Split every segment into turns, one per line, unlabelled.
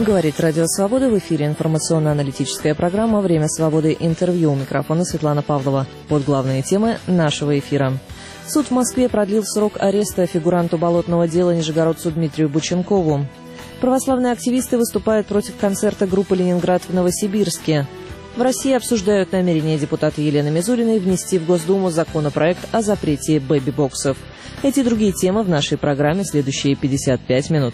Говорит Радио Свобода, в эфире информационно-аналитическая программа «Время свободы. Интервью». У микрофона Светлана Павлова. Вот главные темы нашего эфира. Суд в Москве продлил срок ареста фигуранту болотного дела нижегородцу Дмитрию Бученкову. Православные активисты выступают против концерта группы «Ленинград» в Новосибирске. В России обсуждают намерение депутата Елены Мизулиной внести в Госдуму законопроект о запрете бэби-боксов. Эти и другие темы в нашей программе в следующие 55 минут.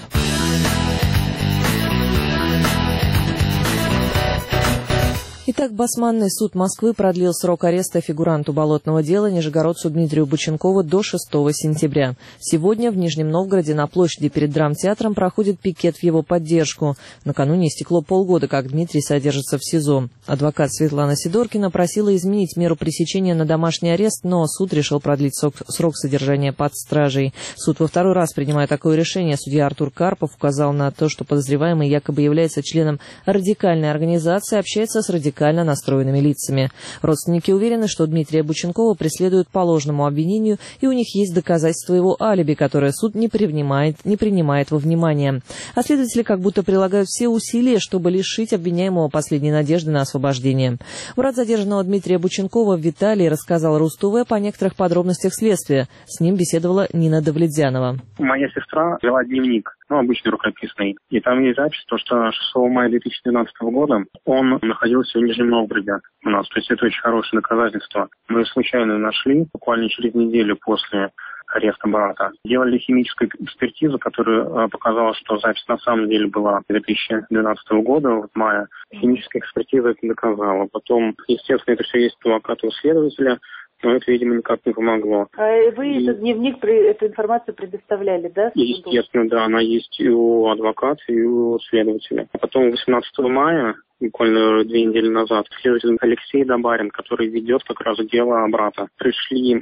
Итак, Басманный суд Москвы продлил срок ареста фигуранту болотного дела нижегородцу Дмитрию Бученкову до 6 сентября. Сегодня в Нижнем Новгороде на площади перед драмтеатром проходит пикет в его поддержку. Накануне истекло полгода, как Дмитрий содержится в СИЗО. Адвокат Светлана Сидоркина просила изменить меру пресечения на домашний арест, но суд решил продлить срок содержания под стражей. Суд во второй раз, принимая такое решение, судья Артур Карпов указал на то, что подозреваемый якобы является членом радикальной организации, общается с радикальной настроенными лицами. Родственники уверены, что Дмитрия Бученкова преследуют по ложному обвинению, и у них есть доказательства его алиби, которое суд не принимает во внимание. А следователи как будто прилагают все усилия, чтобы лишить обвиняемого последней надежды на освобождение. Брат задержанного Дмитрия Бученкова Виталий рассказал РУС-ТВ по некоторых подробностях следствия. С ним беседовала Нина Давлетзянова.
Моя сестра вела дневник, обычный рукописный. И там есть запись, что 6 мая 2012 года он находился в Нижнем Новгороде у нас. То есть это очень хорошее доказательство. Мы случайно нашли, буквально через неделю после ареста брата. Делали химическую экспертизу, которая показала, что запись на самом деле была 2012 года, в мае. Химическая экспертиза это доказала. Потом, естественно, это все есть у адвоката, у следователя. Но это, видимо, никак не помогло.
А вы этот дневник, эту информацию предоставляли, да?
Естественно, да, она есть и у адвоката, и у следователя. А потом 18 мая, буквально 2 недели назад, следователь Алексей Добарин, который ведет как раз дело брата, пришли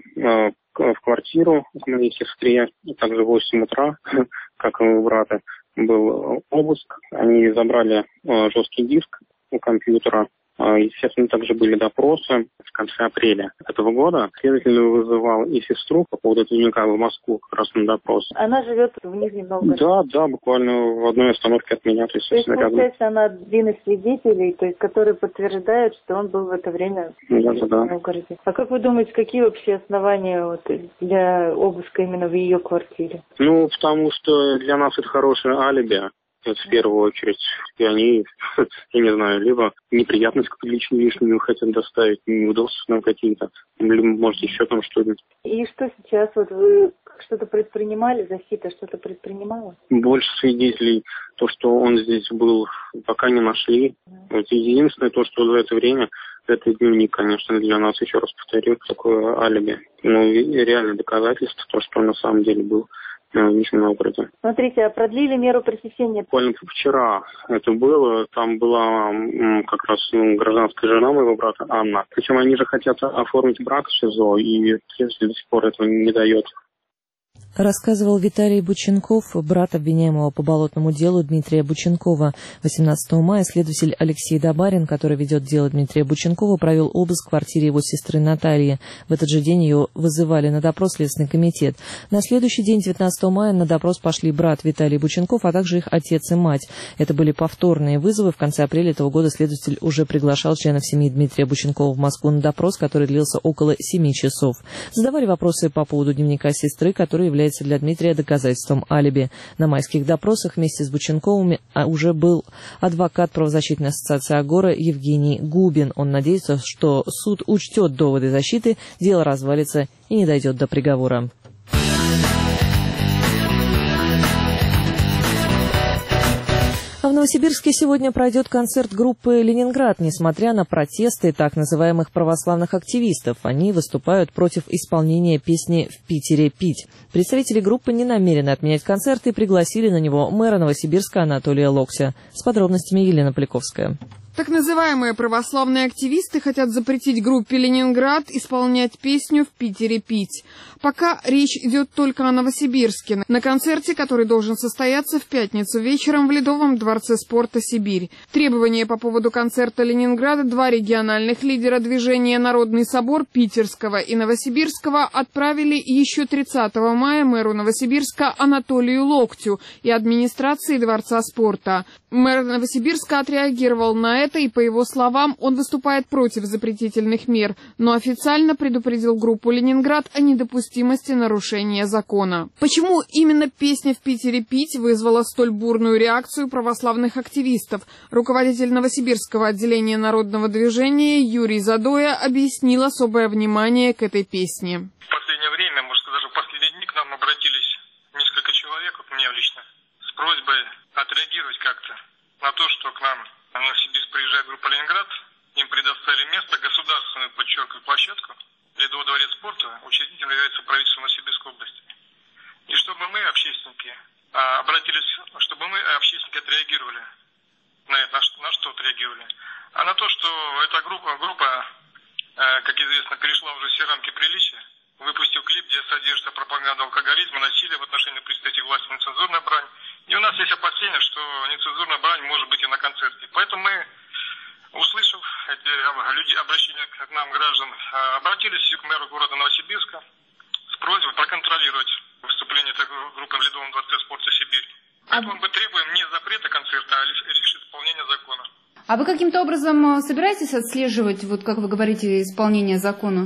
в квартиру к моей сестре, также в 8 утра, как и у брата, был обыск. Они забрали жесткий диск у компьютера. Естественно, также были допросы в конце апреля этого года. Следователь вызывал и сестру по поводу дневника в Москву как раз на допрос.
Она живет в Нижнем Новгороде?
Да, буквально в одной остановке от меня. То есть
получается, она один из свидетелей, то есть, которые подтверждают, что он был в это время в Нижнем Новгороде. А как вы думаете, какие вообще основания для обыска именно в ее квартире?
Потому что для нас это хорошее алиби. Это в первую очередь. И они, я не знаю, либо неприятность какую-то лишнюю хотят доставить, неудобства нам какие-то, либо, может, еще там что-то.
И что сейчас? Вы что-то предпринимали, защита что-то предпринимала?
Больше свидетелей, то, что он здесь был, пока не нашли. Единственное, то, что за это время, это дневник, конечно, для нас, еще раз повторю, такое алиби. Реальное доказательство, то, что он на самом деле был в Нижнем Новгороде.
Смотрите, а продлили меру пресечения?
Буквально вчера это было. Там была как раз гражданская жена моего брата, Анна. Причем они же хотят оформить брак в СИЗО, и следователь до сих пор этого не дает.
Рассказывал Виталий Бученков, брат обвиняемого по болотному делу Дмитрия Бученкова. 18 мая следователь Алексей Добарин, который ведет дело Дмитрия Бученкова, провел обыск в квартире его сестры Натальи. В этот же день ее вызывали на допрос Следственный комитет. На следующий день, 19 мая, на допрос пошли брат Виталий Бученков, а также их отец и мать. Это были повторные вызовы. В конце апреля этого года следователь уже приглашал членов семьи Дмитрия Бученкова в Москву на допрос, который длился около 7 часов. Задавали вопросы по поводу дневника сестры, который является для Дмитрия доказательством алиби. На майских допросах вместе с Бученковыми уже был адвокат правозащитной ассоциации «Агора» Евгений Губин. Он надеется, что суд учтет доводы защиты, дело развалится и не дойдет до приговора. А в Новосибирске сегодня пройдет концерт группы «Ленинград». Несмотря на протесты так называемых православных активистов, они выступают против исполнения песни «В Питере пить». Представители группы не намерены отменять концерт и пригласили на него мэра Новосибирска Анатолия Локся. С подробностями Елена Поляковская.
Так называемые православные активисты хотят запретить группе «Ленинград» исполнять песню «В Питере пить». Пока речь идет только о Новосибирске, на концерте, который должен состояться в пятницу вечером в Ледовом дворце спорта «Сибирь». Требования по поводу концерта «Ленинграда» два региональных лидера движения «Народный собор» Питерского и Новосибирского отправили еще 30 мая мэру Новосибирска Анатолию Локтю и администрации дворца спорта. Мэр Новосибирска отреагировал на это, и, по его словам, он выступает против запретительных мер, но официально предупредил группу «Ленинград» о недопустимости нарушения закона. Почему именно песня «В Питере пить» вызвала столь бурную реакцию православных активистов? Руководитель Новосибирского отделения народного движения Юрий Задоя объяснил особое внимание к этой песне.
В последнее время, можно сказать, даже в последние дни к нам обратились несколько человек, вот мне лично, с просьбой отреагировать как-то на то, что к нам в Новосибирск приезжает группа «Ленинград», им предоставили место, государственную, подчеркиваю, площадку, Ледовый дворец спорта, учредителем является правительство Новосибирской области. И чтобы мы, общественники, общественники отреагировали на это, на что отреагировали? А на то, что эта группа, как известно, перешла уже все рамки приличия, выпустил клип, где содержится пропаганда алкоголизма, насилия в отношении представителей власти, нецензурная брань. И у нас есть опасения, что нецензурная брань может быть и на концерте. Поэтому мы, услышав эти обращения к нам граждан, обратились к мэру города Новосибирска с просьбой проконтролировать выступление этой группы в Ледовом дворце спорта «Сибирь». Поэтому мы требуем не запрета концерта, а лишь исполнения закона.
А вы каким-то образом собираетесь отслеживать, вот как вы говорите, исполнение закона?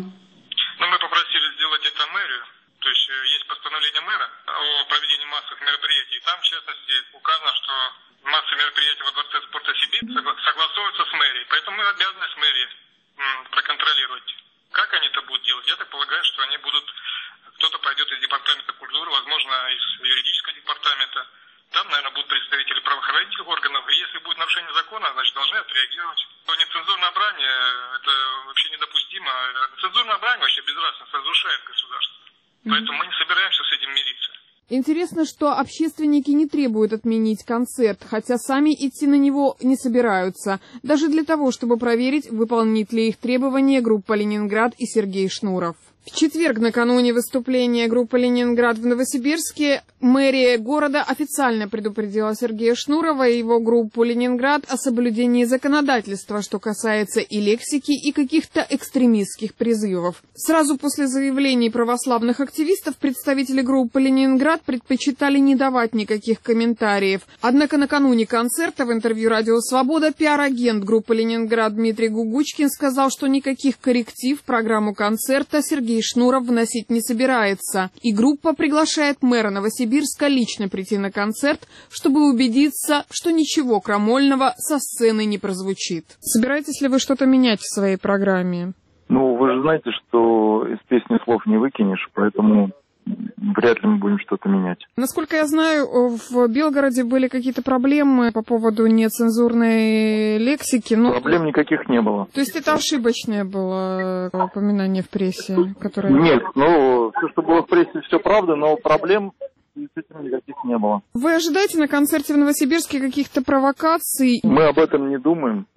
Мы попросили сделать это мэрию. То есть есть постановление мэра о проведении массовых мероприятий. Там, в частности, указано, что массовые мероприятия во дворце спорта «Сибирь» согласовываются с мэрией. Поэтому мы обязаны с мэрией проконтролировать. Как они это будут делать? Я так полагаю, что они будут... Кто-то пойдет из департамента культуры, возможно, из юридического департамента. Там, наверное, будут представители правоохранительных органов. И если будет нарушение закона, значит, должны отреагировать. Нецензурная брань – это вообще недопустимо. Нецензурная брань вообще безнравственность разрушает государство. Поэтому мы не собираемся с этим мириться.
Интересно, что общественники не требуют отменить концерт, хотя сами идти на него не собираются, даже для того, чтобы проверить, выполнит ли их требования группа «Ленинград» и Сергей Шнуров. В четверг, накануне выступления группы «Ленинград» в Новосибирске, мэрия города официально предупредила Сергея Шнурова и его группу «Ленинград» о соблюдении законодательства, что касается и лексики, и каких-то экстремистских призывов. Сразу после заявлений православных активистов представители группы «Ленинград» предпочитали не давать никаких комментариев. Однако накануне концерта в интервью «Радио Свобода» пиар-агент группы «Ленинград» Дмитрий Гугучкин сказал, что никаких корректив в программу концерта Сергей Шнуров вносить не собирается, и группа приглашает мэра Новосибирска лично прийти на концерт, чтобы убедиться, что ничего крамольного со сцены не прозвучит. Собираетесь ли вы что-то менять в своей программе?
Вы же знаете, что из песни слов не выкинешь, поэтому вряд ли мы будем что-то менять.
Насколько я знаю, в Белгороде были какие-то проблемы по поводу нецензурной лексики.
Проблем никаких не было.
То есть это ошибочное было упоминание в прессе? Которое...
Нет, все, что было в прессе, все правда, но проблем с этим никаких не было.
Вы ожидаете на концерте в Новосибирске каких-то провокаций?
Мы об этом не думаем.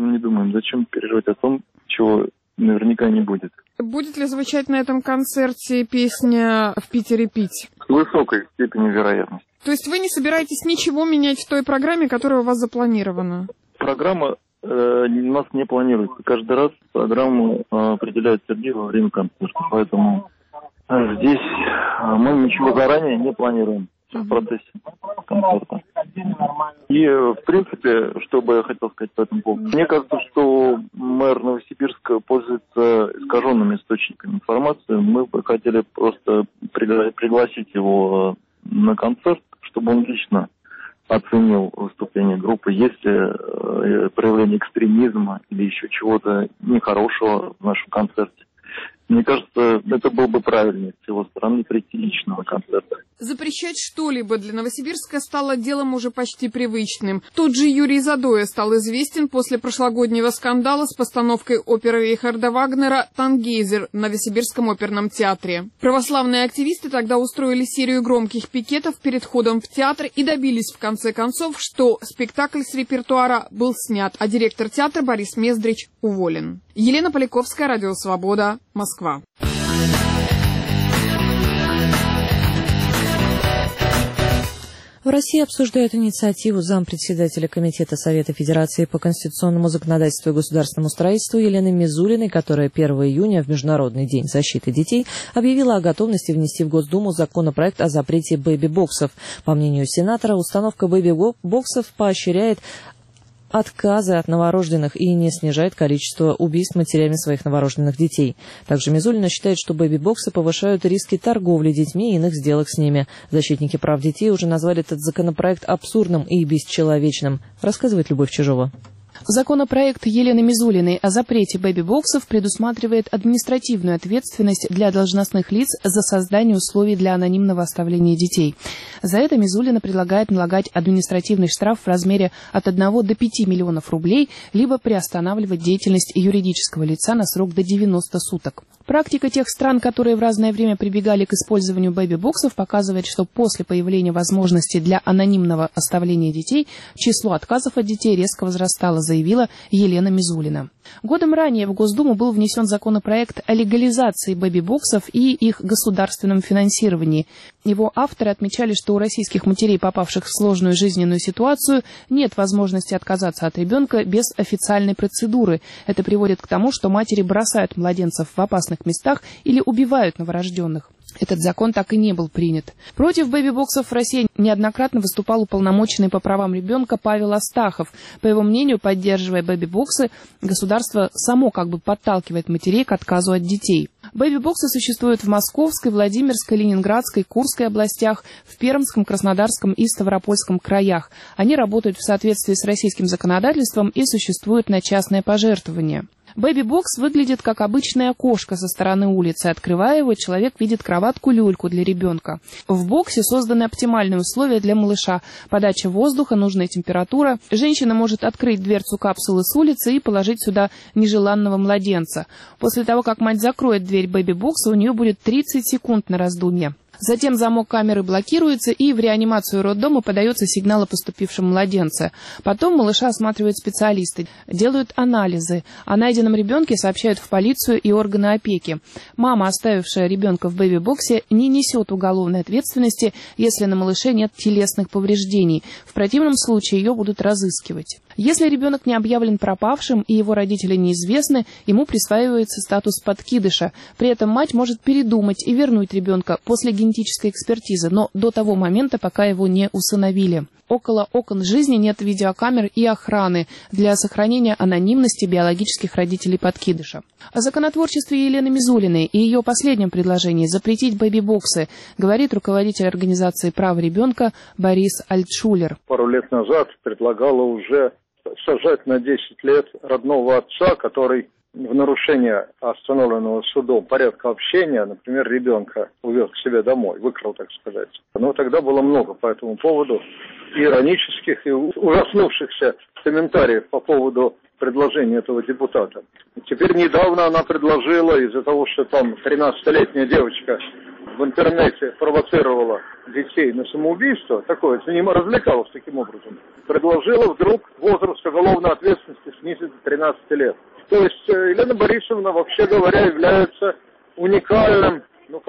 Зачем переживать о том, чего наверняка не будет.
Будет ли звучать на этом концерте песня «В Питере пить»?
С высокой степенью вероятности.
То есть вы не собираетесь ничего менять в той программе, которая у вас запланирована?
Программа у нас не планируется. Каждый раз программу определяет Сергей во время концерта. Поэтому здесь мы ничего заранее не планируем в процессе концерта. И, в принципе, что бы я хотел сказать по этому поводу. Мне кажется, что мэр Новосибирска пользуется искаженными источниками информации. Мы бы хотели просто пригласить его на концерт, чтобы он лично оценил выступление группы. Есть ли проявление экстремизма или еще чего-то нехорошего в нашем концерте. Мне кажется, это было бы правильнее с его стороны прийти лично на концерт.
Запрещать что-либо для Новосибирска стало делом уже почти привычным. Тот же Юрий Задоя стал известен после прошлогоднего скандала с постановкой оперы Рихарда Вагнера «Тангейзер» в Новосибирском оперном театре. Православные активисты тогда устроили серию громких пикетов перед входом в театр и добились в конце концов, что спектакль с репертуара был снят, а директор театра Борис Мездрич уволен. Елена Поляковская, Радио Свобода, Москва.
В России обсуждают инициативу зампредседателя Комитета Совета Федерации по конституционному законодательству и государственному строительству Елены Мизулиной, которая 1 июня в Международный день защиты детей объявила о готовности внести в Госдуму законопроект о запрете бэби-боксов. По мнению сенатора, установка бэби-боксов поощряет отказы от новорожденных и не снижает количество убийств матерями своих новорожденных детей. Также Мизулина считает, что бэби-боксы повышают риски торговли детьми и иных сделок с ними. Защитники прав детей уже назвали этот законопроект абсурдным и бесчеловечным, рассказывает Любовь Чижова.
Законопроект Елены Мизулиной о запрете бэби-боксов предусматривает административную ответственность для должностных лиц за создание условий для анонимного оставления детей. За это Мизулина предлагает налагать административный штраф в размере от 1 до 5 миллионов рублей, либо приостанавливать деятельность юридического лица на срок до 90 суток. Практика тех стран, которые в разное время прибегали к использованию бэби-боксов, показывает, что после появления возможности для анонимного оставления детей число отказов от детей резко возрастало, заявила Елена Мизулина. Годом ранее в Госдуму был внесен законопроект о легализации бэби-боксов и их государственном финансировании. Его авторы отмечали, что у российских матерей, попавших в сложную жизненную ситуацию, нет возможности отказаться от ребенка без официальной процедуры. Это приводит к тому, что матери бросают младенцев в опасных местах или убивают новорожденных. Этот закон так и не был принят. Против бэби-боксов в России неоднократно выступал уполномоченный по правам ребенка Павел Астахов. По его мнению, поддерживая бэби-боксы, государство само как бы подталкивает матерей к отказу от детей. Бэби-боксы существуют в Московской, Владимирской, Ленинградской, Курской областях, в Пермском, Краснодарском и Ставропольском краях. Они работают в соответствии с российским законодательством и существуют на частное пожертвование. Бэби-бокс выглядит как обычное окошко со стороны улицы. Открывая его, человек видит кроватку-люльку для ребенка. В боксе созданы оптимальные условия для малыша. Подача воздуха, нужная температура. Женщина может открыть дверцу капсулы с улицы и положить сюда нежеланного младенца. После того, как мать закроет дверь бэби-бокса, у нее будет 30 секунд на раздумье. Затем замок камеры блокируется, и в реанимацию роддома подается сигнал о поступившем младенце. Потом малыша осматривают специалисты, делают анализы. О найденном ребенке сообщают в полицию и органы опеки. Мама, оставившая ребенка в бэби-боксе, не несет уголовной ответственности, если на малыше нет телесных повреждений. В противном случае ее будут разыскивать. Если ребенок не объявлен пропавшим и его родители неизвестны, ему присваивается статус подкидыша. При этом мать может передумать и вернуть ребенка после генетической экспертизы, но до того момента, пока его не усыновили. Около окон жизни нет видеокамер и охраны для сохранения анонимности биологических родителей подкидыша. О законотворчестве Елены Мизулиной и ее последнем предложении запретить бэби-боксы говорит руководитель организации «Право ребенка» Борис Альтшулер.
Пару лет назад предлагала уже сажать на 10 лет родного отца, который в нарушение установленного судом порядка общения, например, ребенка увез к себе домой, выкрал, так сказать. Но тогда было много по этому поводу иронических и ужаснувшихся комментариев по поводу предложения этого депутата. Теперь недавно она предложила, из-за того, что там 13-летняя девочка в интернете провоцировала детей на самоубийство, такое, развлекалась таким образом, предложила вдруг возраст уголовной ответственности снизить до 13 лет. То есть Елена Борисовна, вообще говоря, является уникальным,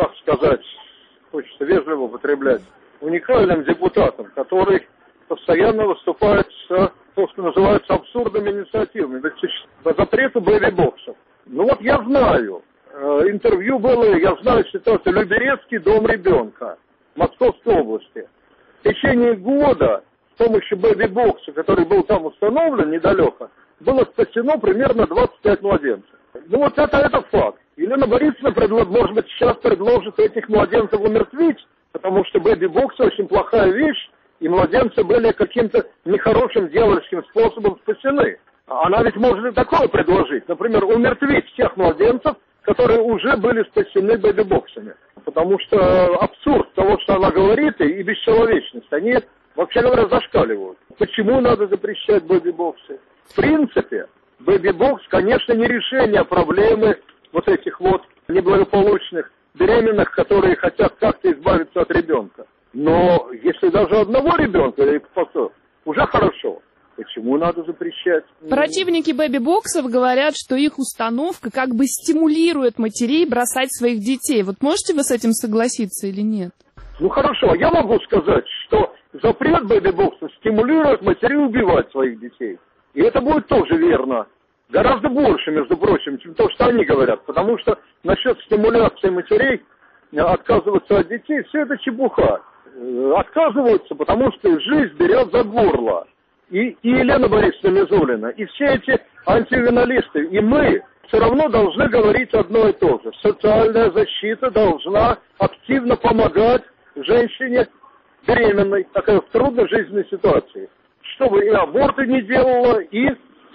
хочется вежливо употреблять, уникальным депутатом, который постоянно выступает с, то, что называется, абсурдными инициативами. По запрету бэби-боксов. Я знаю, интервью было, я знаю ситуацию, Люберецкий дом ребенка Московской области. В течение года с помощью бэби-бокса, который был там установлен недалеко, было спасено примерно 25 младенцев. Это факт. Елена Борисовна, может быть, сейчас предложит этих младенцев умертвить, потому что бэби-боксы очень плохая вещь, и младенцы были каким-то нехорошим дьявольским способом спасены. Она ведь может и такое предложить. Например, умертвить всех младенцев, которые уже были спасены бэби-боксами. Потому что абсурд того, что она говорит, и бесчеловечность, они, вообще говоря, зашкаливают. Почему надо запрещать бэби-боксы? В принципе, бэби-бокс, конечно, не решение проблемы вот этих вот неблагополучных беременных, которые хотят как-то избавиться от ребенка. Но если даже одного ребенка, уже хорошо. Почему надо запрещать?
Противники бэби-боксов говорят, что их установка как бы стимулирует матерей бросать своих детей. Вот можете вы с этим согласиться или нет?
Ну хорошо, я могу сказать, что запрет бэби-бокса стимулирует матерей убивать своих детей. И это будет тоже верно. Гораздо больше, между прочим, чем то, что они говорят. Потому что насчет стимуляции матерей отказываться от детей, все это чепуха. Отказываются, потому что жизнь берет за горло. И Елена Борисовна Мизулина, и все эти антивенналисты, и мы все равно должны говорить одно и то же. Социальная защита должна активно помогать женщине беременной, такой в трудной жизненной ситуации, чтобы и аборты не делала, и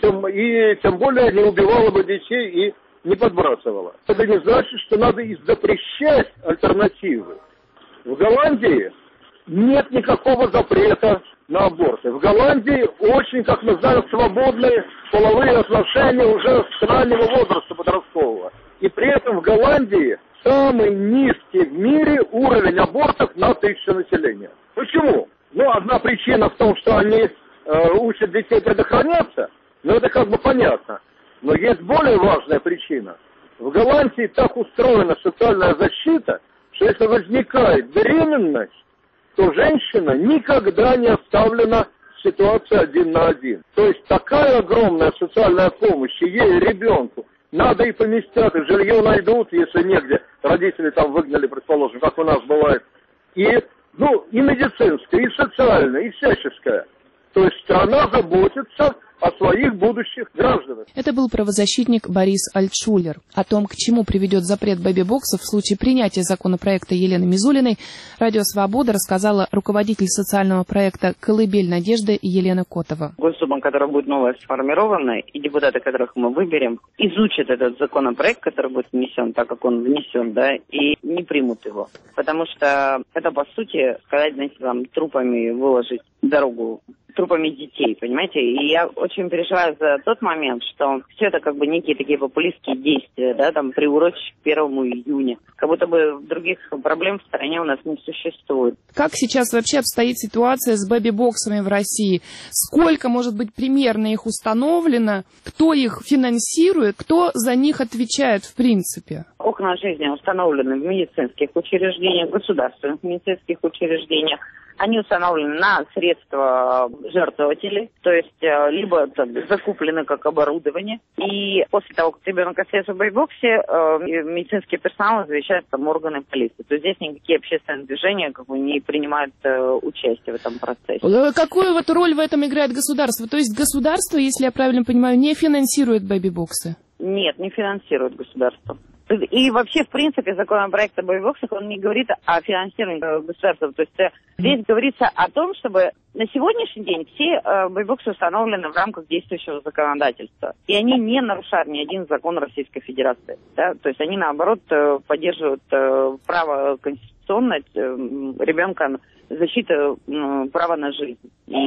тем более не убивала бы детей и не подбрасывала. Это не значит, что надо и запрещать альтернативы. В Голландии нет никакого запрета на аборты. В Голландии очень, как мы знаем, свободные половые отношения уже с раннего возраста подросткового. И при этом в Голландии самый низкий в мире уровень абортов на 1000 населения. Почему? Ну, одна причина в том, что они учат детей предохраняться, но это как бы понятно. Но есть более важная причина. В Голландии так устроена социальная защита, что если возникает беременность, то женщина никогда не оставлена в ситуации 1 на 1. То есть такая огромная социальная помощь и ей, и ребенку. Надо и поместят, и жилье найдут, если негде. Родители там выгнали, предположим, как у нас бывает. И медицинская, и социальная, и всяческая. То есть страна заботится о своих будущих гражданах.
Это был правозащитник Борис Альтшулер. О том, к чему приведет запрет бэби-боксов в случае принятия законопроекта Елены Мизулиной, Радио Свобода рассказала руководитель социального проекта «Колыбель надежды» Елена Котова.
Госдума, которая будет новая сформирована, и депутаты, которых мы выберем, изучат этот законопроект, который будет внесен, так как он внесен, да, и не примут его. Потому что это, по сути, сказать, знаете, там, трупами выложить дорогу, трупами детей, понимаете? И я очень переживаю за тот момент, что все это как бы некие такие популистские действия, да, там приурочить к 1 июня. Как будто бы других проблем в стране у нас не существует.
Как сейчас вообще обстоит ситуация с бэби-боксами в России? Сколько, может быть, примерно их установлено? Кто их финансирует? Кто за них отвечает в принципе?
Окна жизни установлены в медицинских учреждениях, государственных медицинских учреждениях. Они установлены на средства жертвователей, то есть либо закуплены как оборудование. И после того, как ребенок остается в бэби-боксе, медицинский персонал извещает там органы полиции. То есть здесь никакие общественные движения как бы не принимают участие в этом процессе.
Какую вот роль в этом играет государство? То есть государство, если я правильно понимаю, не финансирует бэби-боксы?
Нет, не финансирует государство. И вообще, в принципе, законопроект о бэби-боксах, он не говорит о финансировании государства. То есть здесь говорится о том, чтобы на сегодняшний день все бэби-боксы установлены в рамках действующего законодательства. И они не нарушают ни один закон Российской Федерации. Да? То есть они, наоборот, поддерживают право конституционное ребенка, защиту права на жизнь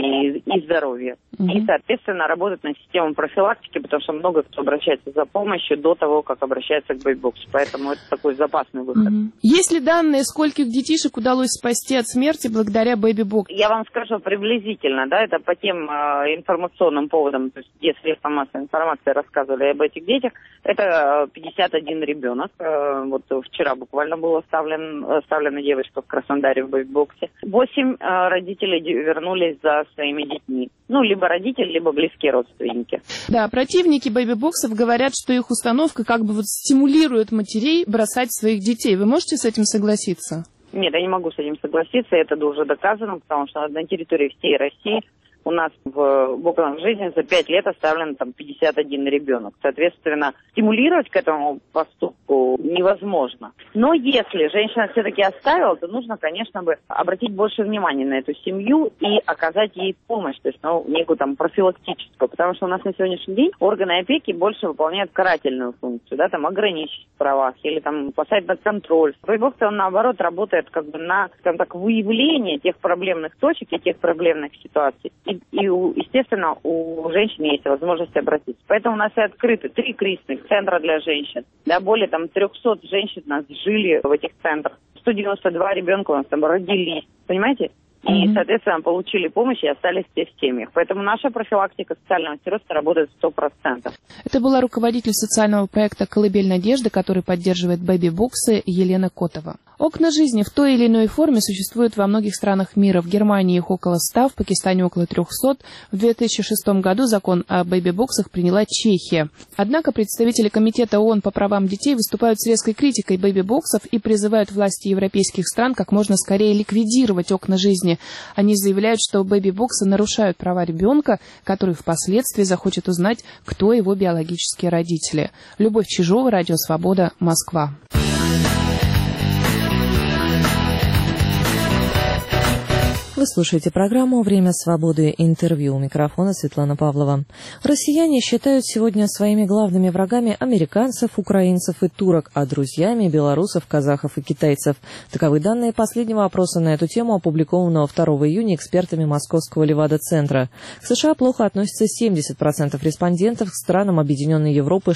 и здоровье. И, соответственно, работать на систему профилактики, потому что много кто обращается за помощью до того, как обращается к бэби-боксу. Поэтому это такой запасный выход.
Есть ли данные, скольких детишек удалось спасти от смерти благодаря бэби-боксу?
Я вам скажу приблизительно, да, это по тем информационным поводам, то есть где средства массовой информации рассказывали об этих детях, это 51 ребенок. Вот вчера буквально была оставлена девочка в Краснодаре в бэби-боксе. 8 родителей вернулись за своими детьми. Ну, либо родители, либо близкие родственники.
Да, противники бэби-боксов говорят, что их установка как бы вот стимулирует матерей бросать своих детей. Вы можете с этим согласиться?
Нет, я не могу с этим согласиться. Это уже доказано, потому что на территории всей России у нас в около жизни за 5 лет оставлен там 51 ребенок. Соответственно, стимулировать к этому поступку невозможно. Но если женщина все-таки оставила, то нужно, конечно, обратить больше внимания на эту семью и оказать ей помощь, то есть некую там профилактическую, потому что у нас на сегодняшний день органы опеки больше выполняют карательную функцию, да, там ограничить в правах или там поставить под контроль. Бэби-бокс, он наоборот работает как бы на, скажем так, выявление тех проблемных точек и тех проблемных ситуаций. И естественно, у женщин есть возможность обратиться. Поэтому у нас и открыты 3 кризисных центра для женщин. Да, более там 300 женщин у нас жили в этих центрах. 192 ребенка у нас там родились. Понимаете? И, соответственно, получили помощь и остались все в семьях. Поэтому наша профилактика социального сиротства работает 100%.
Это была руководитель социального проекта «Колыбель надежды», который поддерживает бэби-боксы, Елена Котова. Окна жизни в той или иной форме существуют во многих странах мира. В Германии их около 100, в Пакистане около 300. В 2006 году закон о бэби-боксах приняла Чехия. Однако представители Комитета ООН по правам детей выступают с резкой критикой бэби-боксов и призывают власти европейских стран как можно скорее ликвидировать окна жизни. Они заявляют, что бэби-боксы нарушают права ребенка, который впоследствии захочет узнать, кто его биологические родители. Любовь Чижова, Радио Свобода, Москва.
Вы слушаете программу «Время свободы. Интервью». У микрофона Светлана Павлова. Россияне считают сегодня своими главными врагами американцев, украинцев и турок, а друзьями белорусов, казахов и китайцев. Таковы данные последнего опроса на эту тему, опубликованного 2 июня экспертами Московского Левада-центра. К США плохо относятся 70% респондентов, к странам Объединенной Европы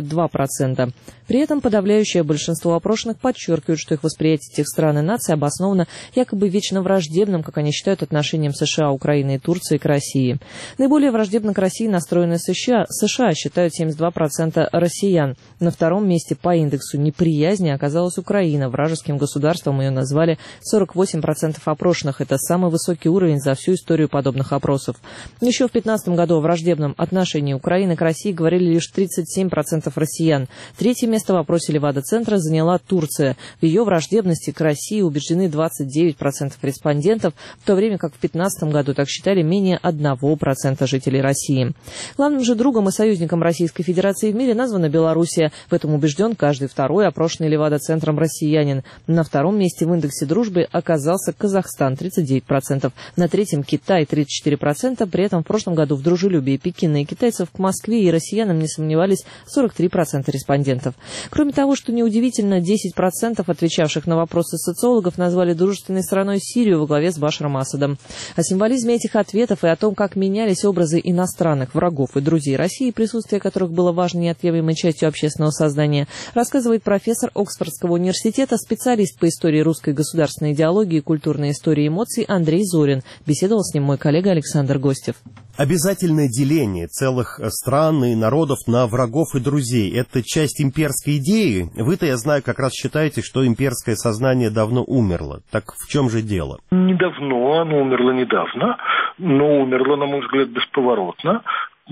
62%. При этом подавляющее большинство опрошенных подчеркивают, что их восприятие этих стран и наций обосновано якобы вечно враждебным, как они считают, отношениям США, Украины и Турции к России. Наиболее враждебно к России настроены США, считают 72% россиян. На втором месте по индексу неприязни оказалась Украина. Вражеским государством ее назвали 48% опрошенных. Это самый высокий уровень за всю историю подобных опросов. Еще в 2015 году о враждебном отношении Украины к России говорили лишь 37% россиян. Третье место в опросе Левада-центра заняла Турция. В ее враждебности к России убеждены 29% респондентов, в то время как в 2015 году так считали менее 1% жителей России. Главным же другом и союзником Российской Федерации в мире названа Белоруссия. В этом убежден каждый второй опрошенный Левада-центром россиянин. На втором месте в индексе дружбы оказался Казахстан 39%, на третьем Китай 34%. При этом в прошлом году в дружелюбии Пекина и китайцев к Москве и россиянам не сомневались 43% респондентов. Кроме того, что неудивительно, 10% отвечавших на вопросы социологов назвали дружественной страной Сирию во главе с Башаром Асадом. О символизме этих ответов и о том, как менялись образы иностранных врагов и друзей России, присутствие которых было важной неотъемлемой частью общественного сознания, рассказывает профессор Оксфордского университета, специалист по истории русской государственной идеологии и культурной истории эмоций Андрей Зорин. Беседовал с ним мой коллега Александр Гостев.
Обязательное деление целых стран и народов на врагов и друзей – это часть имперской идеи. Вы-то, я знаю, как раз считаете, что имперское сознание давно умерло. Так в чем же дело?
Не давно, оно умерло недавно, но умерло, на мой взгляд, бесповоротно.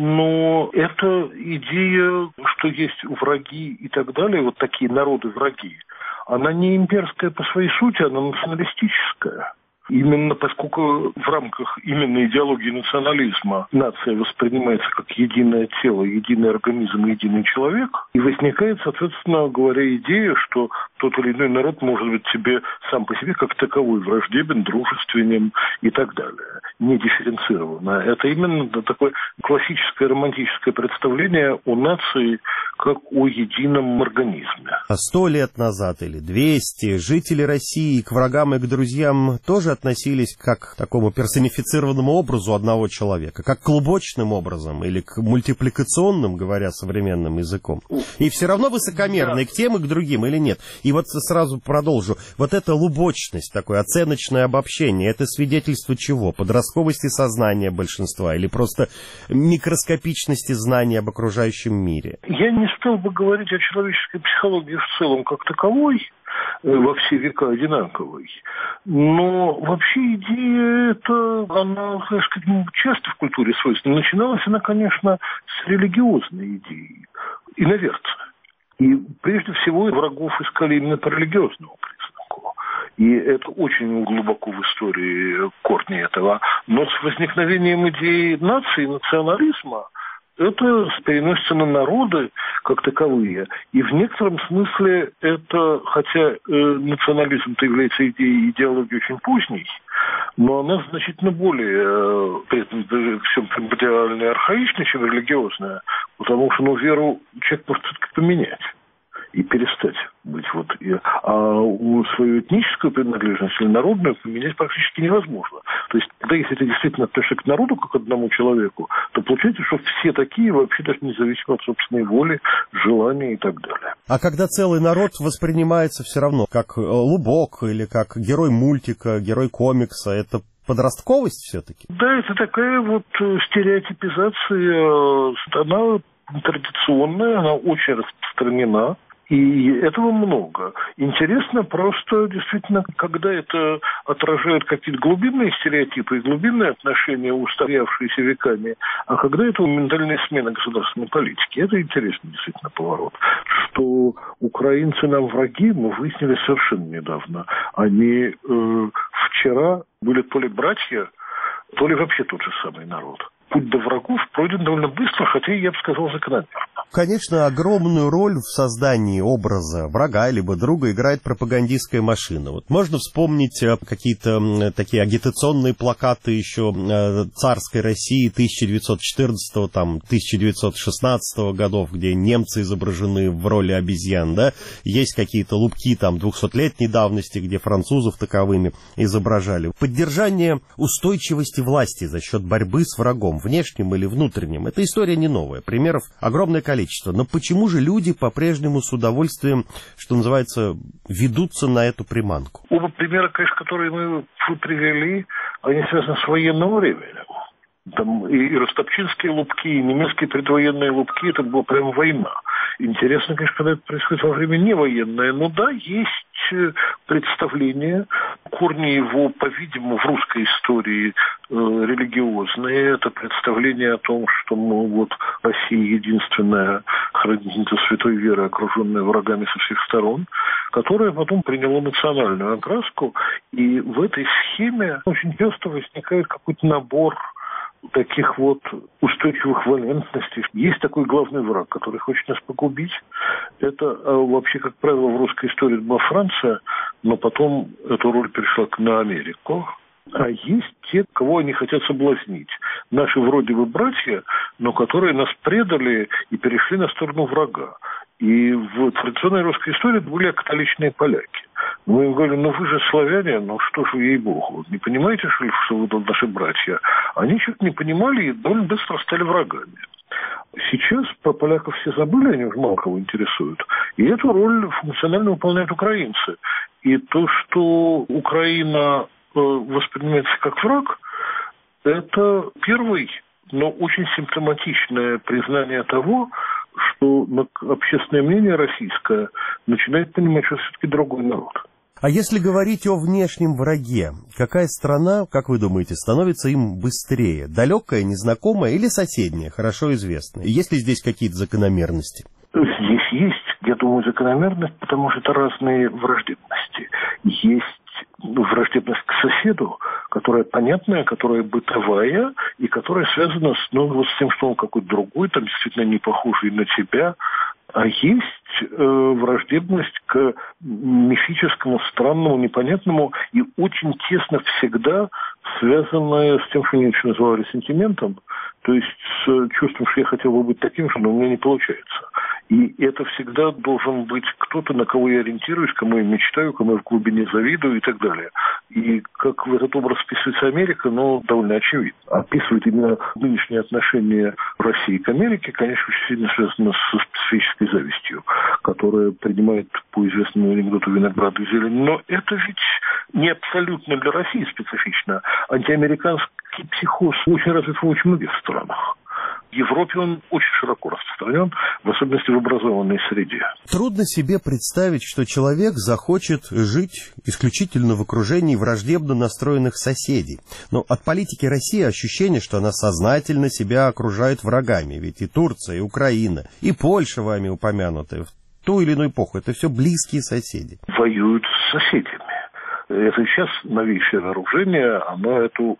Но эта идея, что есть враги и так далее, вот такие народы-враги, она не имперская по своей сути, она националистическая. Именно поскольку в рамках именно идеологии национализма нация воспринимается как единое тело, единый организм, единый человек, и возникает, соответственно говоря, идея, что тот или иной народ может быть себе сам по себе как таковой враждебен, дружественен и так далее, не дифференцированно. Это именно такое классическое романтическое представление о нации как о едином организме.
100 лет назад или 200 жители России к врагам и к друзьям тоже относились как к такому персонифицированному образу одного человека, как к клубочным образом или к мультипликационным, говоря современным языком. И все равно высокомерны к тем и к другим или нет. И вот сразу продолжу. Вот эта лубочность, такое оценочное обобщение, это свидетельство чего? Подростковости сознания большинства или просто микроскопичности знаний об окружающем мире?
Я не стал бы говорить о человеческой психологии в целом как таковой, во все века одинаковой. Но вообще идея эта, она, так сказать, часто в культуре свойственна. Начиналась она, конечно, с религиозной идеи, иноверца. И прежде всего врагов искали именно по религиозному признаку. И это очень глубоко в истории корни этого. Но с возникновением идеи нации, национализма, это переносится на народы как таковые. И в некотором смысле это, хотя национализм-то является идеологией очень поздней, но она значительно более, при этом всем примордиально и архаичная, чем религиозная, потому что веру человек может все-таки поменять и перестать быть свою этническую принадлежность или народную поменять практически невозможно. То есть, когда если ты действительно относишься к народу как к одному человеку, то получается, что все такие вообще даже независимо от собственной воли, желания и так далее.
А когда целый народ воспринимается все равно как лубок или как герой мультика, герой комикса, это подростковость все-таки?
Да, это такая стереотипизация, она традиционная, она очень распространена. И этого много. Интересно просто, действительно, когда это отражает какие-то глубинные стереотипы и глубинные отношения, устоявшиеся веками, а когда это ментальная смена государственной политики. Это интересный действительно поворот. Что украинцы нам враги, мы выяснили совершенно недавно. Они вчера были то ли братья, то ли вообще тот же самый народ. Путь до врагов пройден довольно быстро, хотя, я бы сказал, закономерно.
Конечно, огромную роль в создании образа врага либо друга играет пропагандистская машина. Вот можно вспомнить какие-то такие агитационные плакаты еще царской России 1914-1916 годов, где немцы изображены в роли обезьян, да? Есть какие-то лубки 200-летней давности, где французов таковыми изображали. Поддержание устойчивости власти за счет борьбы с врагом, внешним или внутренним, эта история не новая. Примеров огромное количество. Но почему же люди по-прежнему с удовольствием, что называется, ведутся на эту приманку?
Оба примера, конечно, которые вы привели, они связаны с военным временем. Там и ростопчинские лубки, и немецкие предвоенные лубки, это была прям война. Интересно, конечно, когда это происходит во время невоенное. Но да, есть представление, корни его, по-видимому, в русской истории религиозные. Это представление о том, что Россия единственная хранительница святой веры, окруженная врагами со всех сторон, которая потом приняла национальную окраску. И в этой схеме очень часто возникает какой-то набор таких устойчивых валентностей. Есть такой главный враг, который хочет нас погубить. Это вообще, как правило, в русской истории была Франция, но потом эту роль перешла на Америку. А есть те, кого они хотят соблазнить. Наши вроде бы братья, но которые нас предали и перешли на сторону врага. И в традиционной русской истории это были католичные поляки. Мы им говорили, вы же славяне, что ж вы, ей-богу, не понимаете, что вы наши братья? Они что-то не понимали и довольно быстро стали врагами. Сейчас про поляков все забыли, они уже мало кого интересуют. И эту роль функционально выполняют украинцы. И то, что Украина воспринимается как враг, это первый, но очень симптоматичное признание того, что общественное мнение российское начинает понимать, что все-таки другой народ.
А если говорить о внешнем враге, какая страна, как вы думаете, становится им быстрее? Далекая, незнакомая или соседняя, хорошо известная? Есть ли здесь какие-то закономерности?
Здесь есть, я думаю, закономерность, потому что это разные враждебности. Есть враждебность к соседу, которая понятная, которая бытовая, и которая связана с тем, что он какой-то другой, действительно не похожий на тебя. А есть враждебность к мифическому, странному, непонятному и очень тесно всегда связанная с тем, что я еще называю ресентиментом, то есть с чувством, что я хотел бы быть таким же, но у меня не получается. И это всегда должен быть кто-то, на кого я ориентируюсь, кому я мечтаю, кому я в глубине завидую и так далее. И как в этот образ вписывается Америка, довольно очевидно. Описывает именно нынешнее отношение России к Америке, конечно, очень сильно связано со специфической завистью, которая принимает по известному анекдоту виноград и зелень. Но это ведь не абсолютно для России специфично. Антиамериканский психоз очень развит в очень многих странах. В Европе он очень широко распространен, в особенности в образованной среде.
Трудно себе представить, что человек захочет жить исключительно в окружении враждебно настроенных соседей. Но от политики России ощущение, что она сознательно себя окружает врагами. Ведь и Турция, и Украина, и Польша, вами упомянутая, в ту или иную эпоху, это все близкие соседи.
Воюют с соседями. Это сейчас новейшее вооружение, оно это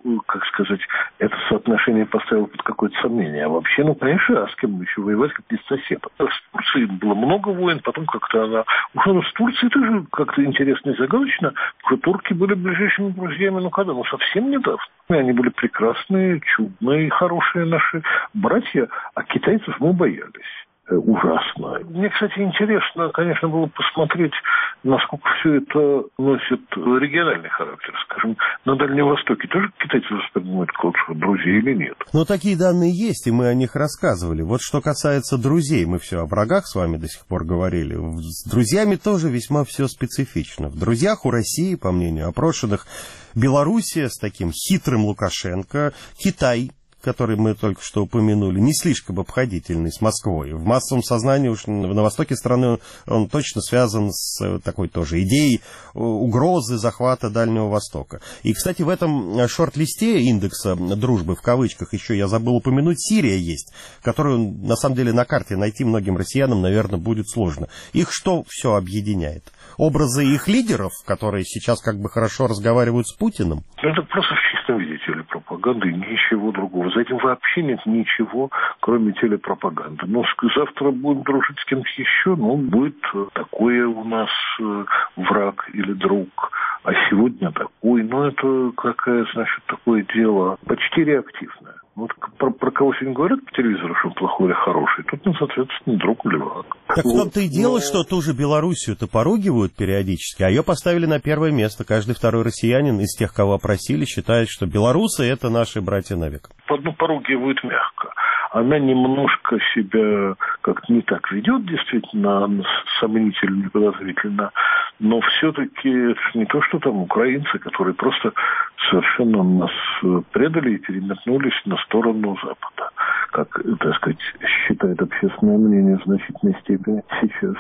соотношение поставило под какое-то сомнение. А вообще, конечно, а с кем еще воевать, как не с соседом? С Турцией было много войн, потом как-то она ушла. С Турцией тоже как-то интересно и загадочно, что турки были ближайшими друзьями, совсем недавно. Они были прекрасные, чудные, хорошие наши братья, а китайцев мы боялись. Ужасно. Мне, кстати, интересно, конечно, было посмотреть, насколько все это носит региональный характер. Скажем, на Дальнем Востоке тоже китайцы воспринимают как друзей или нет?
Но такие данные есть, и мы о них рассказывали. Вот что касается друзей, мы все о врагах с вами до сих пор говорили. С друзьями тоже весьма все специфично. В друзьях у России, по мнению опрошенных, Белоруссия с таким хитрым Лукашенко, Китай, который мы только что упомянули, не слишком обходительный с Москвой. В массовом сознании уж на востоке страны он точно связан с такой тоже идеей угрозы захвата Дальнего Востока. И, кстати, в этом шорт-листе индекса дружбы, в кавычках, еще я забыл упомянуть, Сирия есть, которую, на самом деле, на карте найти многим россиянам, наверное, будет сложно. Их что все объединяет? Образы их лидеров, которые сейчас как бы хорошо разговаривают с Путиным?
Это просто в чистом виде телепропаганды, ничего другого. За этим вообще нет ничего, кроме телепропаганды. Но завтра будем дружить с кем-то еще, будет такое у нас враг или друг, а сегодня такой. Это такое дело почти реактивное. Про кого сегодня говорят по телевизору, что он плохой или хороший, тут, соответственно, друг или враг.
Так в том-то и дело, что ту же Белоруссию-то поругивают периодически, а ее поставили на первое место. Каждый второй россиянин из тех, кого опросили, считает, что белорусы — это наши братья навек.
Поругивают мягко. Она немножко себя как-то не так ведет, действительно, сомнительно и подозрительно, но все-таки это не то, что там украинцы, которые просто совершенно нас предали и переметнулись на сторону Запада, как, считает общественное мнение в значительной степени сейчас.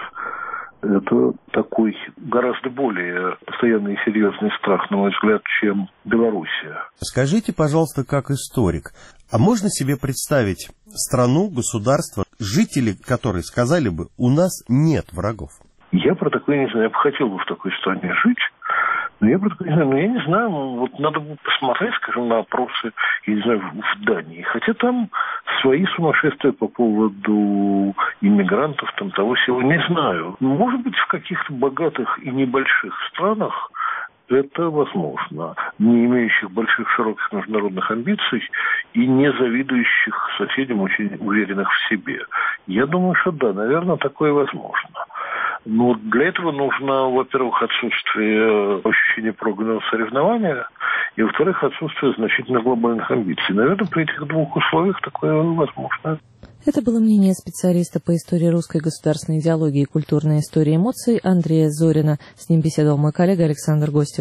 Это такой гораздо более постоянный и серьезный страх, на мой взгляд, чем Белоруссия.
Скажите, пожалуйста, как историк, а можно себе представить страну, государство, жители которой сказали бы, у нас нет врагов?
Я про такое не знаю. Я бы хотел в такой стране жить. Но я про такое не знаю. Я не знаю. Надо бы посмотреть, на опросы, в Дании. Хотя там свои сумасшествия по поводу иммигрантов, того всего, не знаю. Может быть, в каких-то богатых и небольших странах это возможно, не имеющих больших, широких международных амбиций и не завидующих соседям, очень уверенных в себе. Я думаю, что да, наверное, такое возможно. Но для этого нужно, во-первых, отсутствие ощущения прогнозного соревнования, и, во-вторых, отсутствие значительно глобальных амбиций. Наверное, при этих двух условиях такое возможно.
Это было мнение специалиста по истории русской государственной идеологии и культурной истории эмоций Андрея Зорина. С ним беседовал мой коллега Александр Гостев.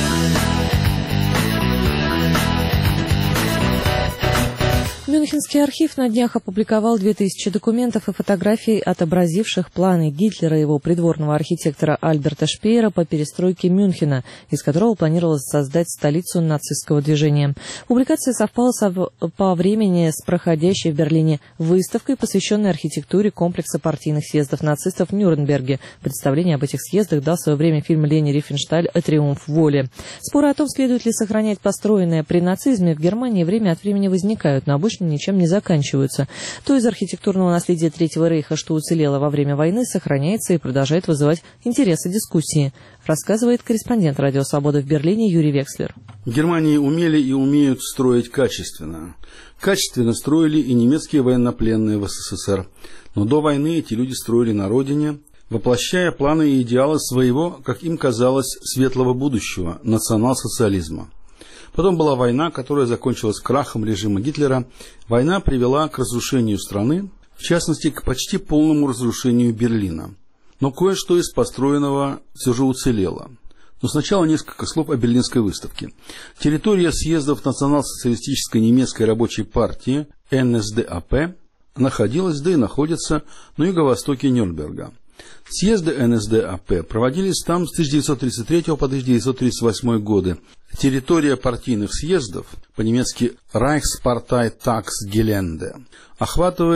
Мюнхенский архив на днях опубликовал 2000 документов и фотографий, отобразивших планы Гитлера и его придворного архитектора Альберта Шпеера по перестройке Мюнхена, из которого планировалось создать столицу нацистского движения. Публикация совпала по времени с проходящей в Берлине выставкой, посвященной архитектуре комплекса партийных съездов нацистов в Нюрнберге. Представление об этих съездах дал в свое время фильм Лени Рифеншталь «Триумф воли». Споры о том, следует ли сохранять построенное при нацизме в Германии, время от времени возникают, но обычно ничем не заканчиваются. То из архитектурного наследия Третьего рейха, что уцелело во время войны, сохраняется и продолжает вызывать интерес и дискуссии, рассказывает корреспондент «Радио Свобода» в Берлине Юрий Векслер.
В Германии умели и умеют строить качественно. Качественно строили и немецкие военнопленные в СССР. Но до войны эти люди строили на родине, воплощая планы и идеалы своего, как им казалось, светлого будущего, национал-социализма. Потом была война, которая закончилась крахом режима Гитлера. Война привела к разрушению страны, в частности, к почти полному разрушению Берлина. Но кое-что из построенного все же уцелело. Но сначала несколько слов о Берлинской выставке. Территория съездов национал-социалистической немецкой рабочей партии НСДАП находилась, да и находится на юго-востоке Нюрнберга. Съезды НСДАП проводились там с 1933 по 1938 годы. Территория партийных съездов, по-немецки Reichsparteitagsgelände, охватывает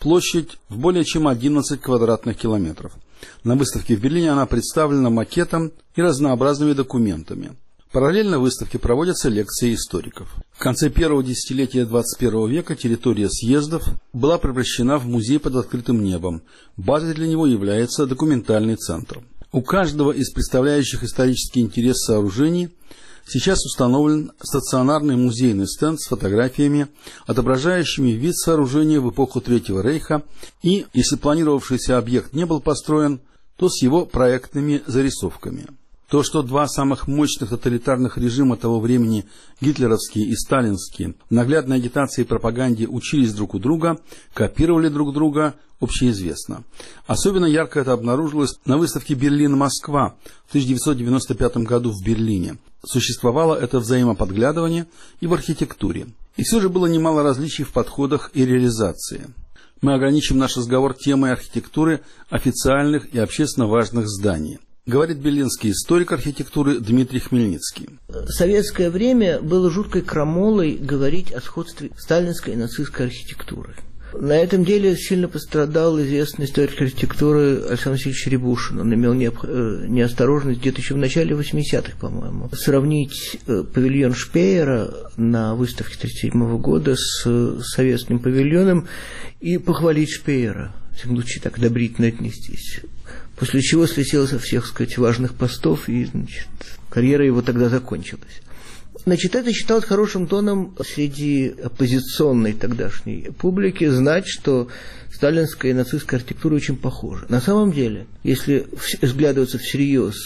площадь в более чем 11 квадратных километров. На выставке в Берлине она представлена макетом и разнообразными документами. Параллельно выставке проводятся лекции историков. В конце первого десятилетия 21 века территория съездов была превращена в музей под открытым небом. Базой для него является документальный центр. У каждого из представляющих исторический интерес сооружений сейчас установлен стационарный музейный стенд с фотографиями, отображающими вид сооружения в эпоху Третьего рейха и, если планировавшийся объект не был построен, то с его проектными зарисовками. То, что два самых мощных тоталитарных режима того времени, гитлеровский и сталинский, в наглядной агитации и пропаганде учились друг у друга, копировали друг друга, общеизвестно. Особенно ярко это обнаружилось на выставке «Берлин-Москва» в 1995 году в Берлине. Существовало это взаимоподглядывание и в архитектуре. И все же было немало различий в подходах и реализации. Мы ограничим наш разговор темой архитектуры официальных и общественно важных зданий. Говорит берлинский историк архитектуры Дмитрий Хмельницкий.
В советское время было жуткой крамолой говорить о сходстве сталинской и нацистской архитектуры. На этом деле сильно пострадал известный историк архитектуры Александр Васильевич Рябушин. Он имел неосторожность где-то еще в начале 80-х, по-моему, сравнить павильон Шпеера на выставке 1937 года с советским павильоном и похвалить Шпеера, в всяком случае так одобрительно отнестись. После чего слетел со всех, сказать, важных постов, и, значит, карьера его тогда закончилась. Значит, это считалось хорошим тоном среди оппозиционной тогдашней публики знать, что сталинская и нацистская архитектура очень похожа. На самом деле, если взглядываться всерьез,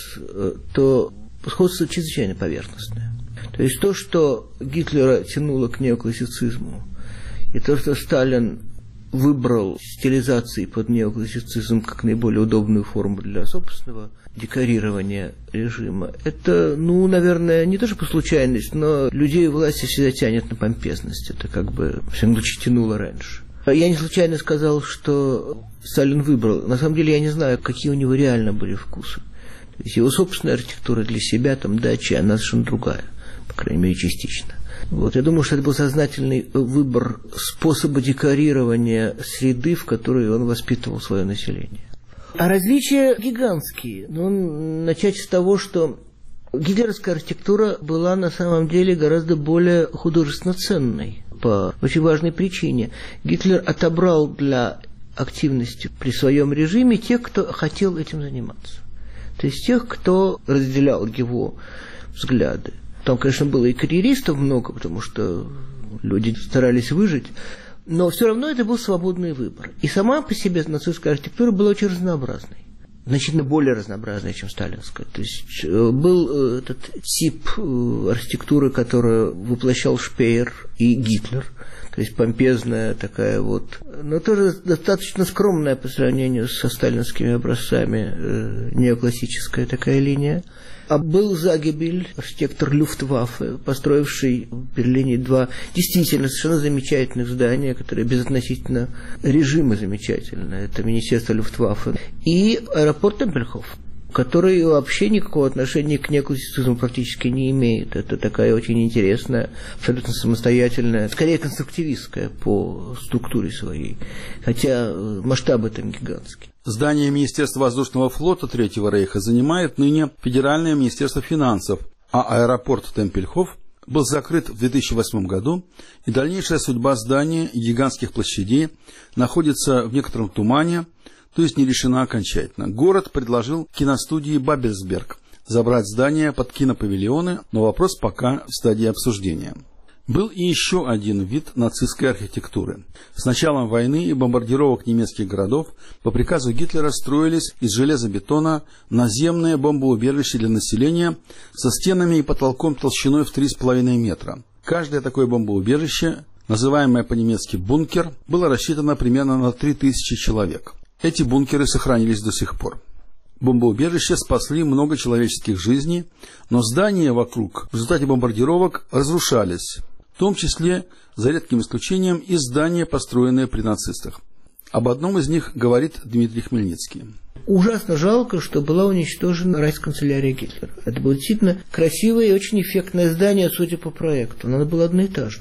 то сходство чрезвычайно поверхностное. То есть то, что Гитлера тянуло к неоклассицизму, и то, что Сталин выбрал стилизации под неоклассицизм как наиболее удобную форму для собственного декорирования режима, это, наверное, не то что по случайности, но людей власти всегда тянет на помпезность. Это как бы всем лучше тянуло раньше. Я не случайно сказал, что Сталин выбрал. На самом деле я не знаю, какие у него реально были вкусы. То есть его собственная архитектура для себя, там, дачи, она совершенно другая, по крайней мере, частично. Я думаю, что это был сознательный выбор способа декорирования среды, в которой он воспитывал свое население. А различия гигантские. Начать с того, что гитлеровская архитектура была на самом деле гораздо более художественно ценной по очень важной причине. Гитлер отобрал для активности при своем режиме тех, кто хотел этим заниматься. То есть тех, кто разделял его взгляды. Там, конечно, было и карьеристов много, потому что люди старались выжить, но все равно это был свободный выбор. И сама по себе нацистская архитектура была очень разнообразной, значительно более разнообразной, чем сталинская. То есть был этот тип архитектуры, которую воплощал Шпеер и Гитлер, то есть помпезная такая но тоже достаточно скромная по сравнению со сталинскими образцами неоклассическая такая линия. А был Загебель, архитектор Люфтваффе, построивший в Берлине два действительно совершенно замечательных здания, которые безотносительно режима замечательны. Это Министерство Люфтваффе и аэропорт Темпельхоф, который вообще никакого отношения к неоклассицизму практически не имеет. Это такая очень интересная, абсолютно самостоятельная, скорее конструктивистская по структуре своей, хотя масштабы там гигантские.
Здание Министерства воздушного флота Третьего рейха занимает ныне Федеральное министерство финансов, а аэропорт Темпельхоф был закрыт в 2008 году, и дальнейшая судьба здания и гигантских площадей находится в некотором тумане, то есть не решена окончательно. Город предложил киностудии «Бабельсберг» забрать здание под кинопавильоны, но вопрос пока в стадии обсуждения. Был и еще один вид нацистской архитектуры. С началом войны и бомбардировок немецких городов по приказу Гитлера строились из железобетона наземные бомбоубежища для населения со стенами и потолком толщиной в 3,5 метра. Каждое такое бомбоубежище, называемое по-немецки «бункер», было рассчитано примерно на 3000 человек. Эти бункеры сохранились до сих пор. Бомбоубежища спасли много человеческих жизней, но здания вокруг в результате бомбардировок разрушались, в том числе, за редким исключением, и здания, построенные при нацистах. Об одном из них говорит Дмитрий Хмельницкий.
Ужасно жалко, что была уничтожена райсканцелярия Гитлера. Это было действительно красивое и очень эффектное здание, судя по проекту. Оно было одноэтажным.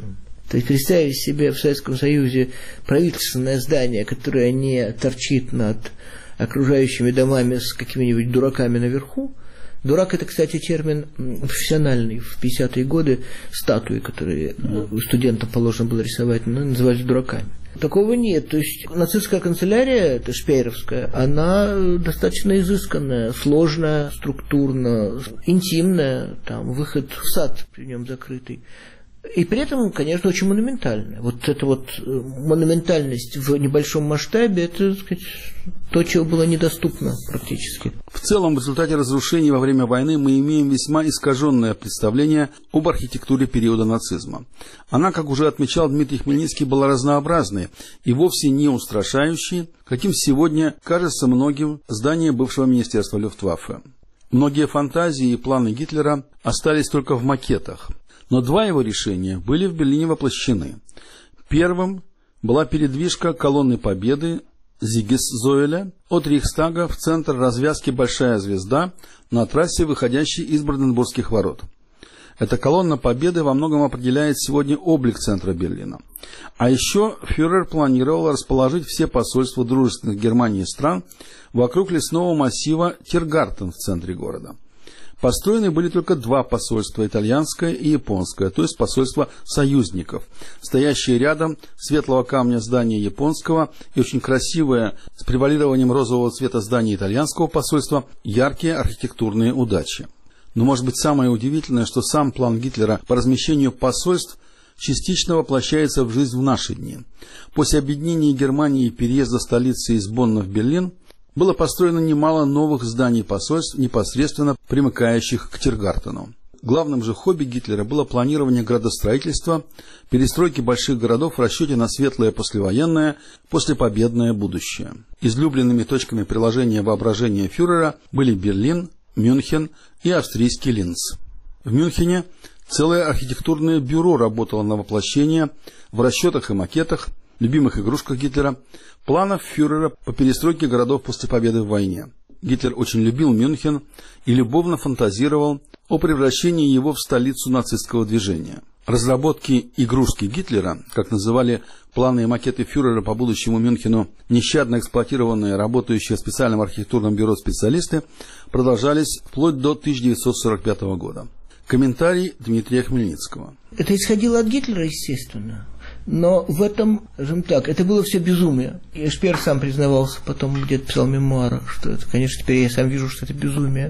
То есть представить себе в Советском Союзе правительственное здание, которое не торчит над окружающими домами с какими-нибудь дураками наверху. Дурак — это, кстати, термин профессиональный. В 50-е годы статуи, которые студентам положено было рисовать, назывались дураками. Такого нет. То есть нацистская канцелярия, это шпееровская, она достаточно изысканная, сложная, структурно, интимная, там выход в сад при нем закрытый. И при этом, конечно, очень монументальная. Вот эта вот монументальность в небольшом масштабе, это, так сказать, то, чего было недоступно практически.
В целом, в результате разрушений во время войны мы имеем весьма искаженное представление об архитектуре периода нацизма. Она, как уже отмечал Дмитрий Хмельницкий, была разнообразной и вовсе не устрашающей, каким сегодня кажется многим здание бывшего министерства Люфтваффе. Многие фантазии и планы Гитлера остались только в макетах. Но два его решения были в Берлине воплощены. Первым была передвижка колонны Победы Зиггесзоэля от Рейхстага в центр развязки «Большая звезда» на трассе, выходящей из Бранденбургских ворот. Эта колонна Победы во многом определяет сегодня облик центра Берлина. А еще фюрер планировал расположить все посольства дружественных Германии стран вокруг лесного массива Тиргартен в центре города. Построены были только два посольства, итальянское и японское, то есть посольства союзников, стоящие рядом светлого камня здания японского и очень красивое с превалированием розового цвета здание итальянского посольства, яркие архитектурные удачи. Но, может быть, самое удивительное, что сам план Гитлера по размещению посольств частично воплощается в жизнь в наши дни. После объединения Германии и переезда столицы из Бонна в Берлин было построено немало новых зданий посольств, непосредственно примыкающих к Тиргартену. Главным же хобби Гитлера было планирование градостроительства, перестройки больших городов в расчете на светлое послевоенное, послепобедное будущее. Излюбленными точками приложения воображения фюрера были Берлин, Мюнхен и австрийский Линц. В Мюнхене целое архитектурное бюро работало на воплощение в расчетах и макетах, любимых игрушках Гитлера, планов фюрера по перестройке городов после победы в войне. Гитлер очень любил Мюнхен и любовно фантазировал о превращении его в столицу нацистского движения. Разработки игрушки Гитлера, как называли планы и макеты фюрера по будущему Мюнхену, нещадно эксплуатированные, работающие в специальном архитектурном бюро специалисты, продолжались вплоть до 1945 года. Комментарий Дмитрия Хмельницкого.
Это исходило от Гитлера, естественно. Но в этом, скажем так, это было все безумие. И Шпеер сам признавался, потом где-то писал мемуары, что это, конечно, теперь я сам вижу, что это безумие.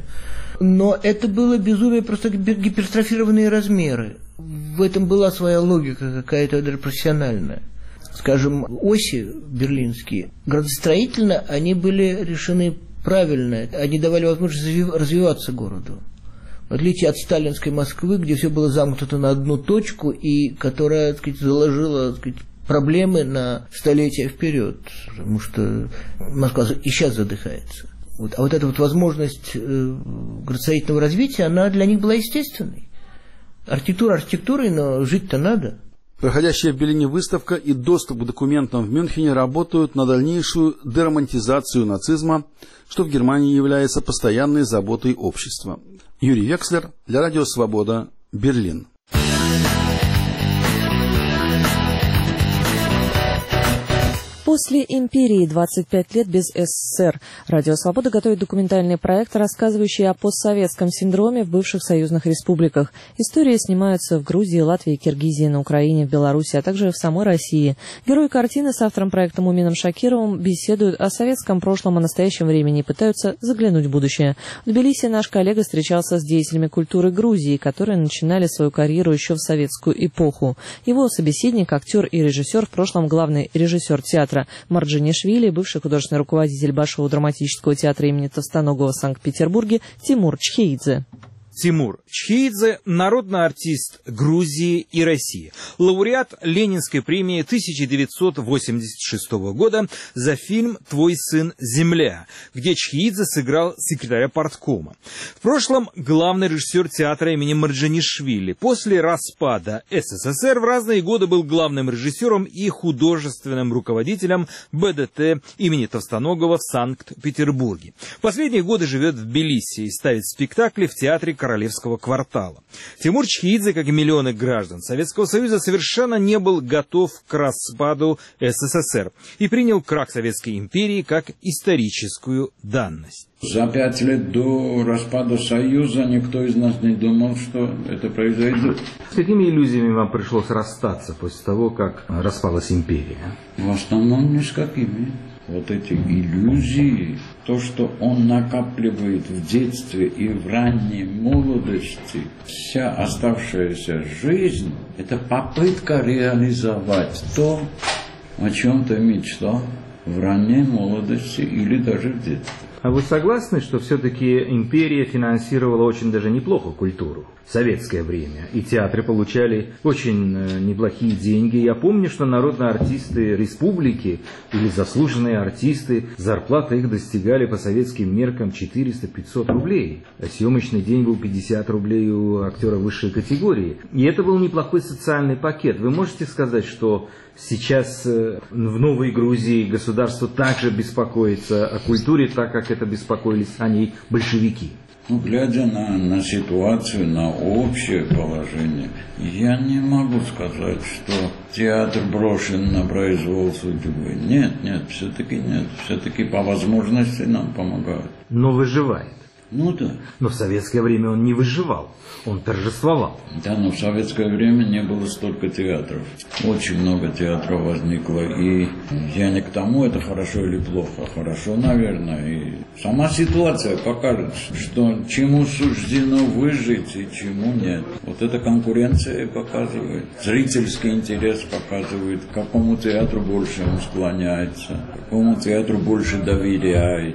Но это было безумие, просто гипертрофированные размеры. В этом была своя логика какая-то даже профессиональная. Скажем, оси берлинские, градостроительно они были решены правильно. Они давали возможность развиваться городу. В отличие от сталинской Москвы, где все было замкнуто на одну точку и которая, так сказать, заложила, так сказать, проблемы на столетия вперед, потому что Москва и сейчас задыхается. А вот эта вот возможность градостроительного развития, она для них была естественной. Архитектура архитектурой, но жить-то надо.
Проходящая в Берлине выставка и доступ к документам в Мюнхене работают на дальнейшую деромантизацию нацизма, что в Германии является постоянной заботой общества. Юрий Векслер для Радио Свобода, Берлин.
После империи 25 лет без СССР. Радио Свобода готовит документальный проект, рассказывающий о постсоветском синдроме в бывших союзных республиках. Истории снимаются в Грузии, Латвии, Киргизии, на Украине, в Беларуси, а также в самой России. Герои картины с автором проекта Мумином Шакировым беседуют о советском прошлом и настоящем времени и пытаются заглянуть в будущее. В Тбилиси наш коллега встречался с деятелями культуры Грузии, которые начинали свою карьеру еще в советскую эпоху. Его собеседник, актер и режиссер, в прошлом главный режиссер театра Марджанишвили, бывший художественный руководитель Большого драматического театра имени Товстоногова в Санкт-Петербурге Тимур Чхеидзе.
Тимур Чхеидзе – народный артист Грузии и России, лауреат Ленинской премии 1986 года за фильм «Твой сын – Земля», где Чхеидзе сыграл секретаря парткома. В прошлом главный режиссер театра имени Марджанишвили. После распада СССР в разные годы был главным режиссером и художественным руководителем БДТ имени Товстоногова в Санкт-Петербурге. В последние годы живет в Тбилиси и ставит спектакли в театре Королевского квартала. Тимур Чхеидзе, как и миллионы граждан Советского Союза, совершенно не был готов к распаду СССР и принял крах Советской империи как историческую данность.
За 5 лет до распада Союза никто из нас не думал, что это произойдет.
С какими иллюзиями вам пришлось расстаться после того, как распалась империя?
В основном ни с какими. Вот эти иллюзии, то, что он накапливает в детстве и в ранней молодости, вся оставшаяся жизнь, это попытка реализовать то, о чем ты мечтал в ранней молодости или даже в детстве.
А вы согласны, что все-таки империя финансировала очень даже неплохо культуру в советское время? И театры получали очень неплохие деньги. Я помню, что народные артисты республики или заслуженные артисты, зарплаты их достигали по советским меркам 400-500 рублей. А съемочный день был 50 рублей у актера высшей категории. И это был неплохой социальный пакет. Вы можете сказать, что сейчас в Новой Грузии государство также беспокоится о культуре, так как это беспокоились о ней большевики?
Ну, глядя на ситуацию, на общее положение, я не могу сказать, что театр брошен на произвол судьбы. Нет, все-таки нет. Все-таки по возможности нам помогают.
Но выживает.
Ну да.
Но в советское время он не выживал, он торжествовал.
Да, но в советское время не было столько театров. Очень много театров возникло. И я не к тому, это хорошо или плохо. Хорошо, наверное. И сама ситуация покажет, что чему суждено выжить и чему нет. Вот эта конкуренция показывает. Зрительский интерес показывает, к какому театру больше он склоняется, какому театру больше доверяет.